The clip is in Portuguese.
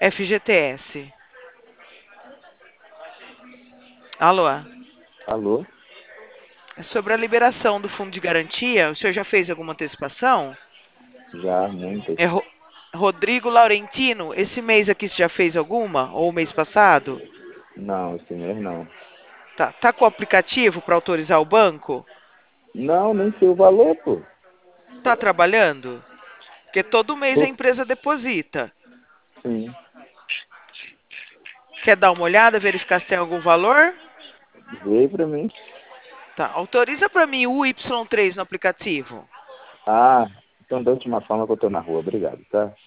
FGTS. Alô? Alô? É sobre a liberação do fundo de garantia. O senhor já fez alguma antecipação? Já, muitas. É Rodrigo Laurentino. Esse mês aqui você já fez alguma? Ou o mês passado? Não, esse mês não. Tá com o aplicativo para autorizar o banco? Não, nem sei o valor, pô. Tá trabalhando? Porque todo mês a Tô, empresa deposita. sim. Quer dar uma olhada, verificar se tem algum valor? Veio pra mim. Tá. Autoriza para mim o Y3 no aplicativo. Ah, então da última forma que eu tô na rua. Obrigado, tá?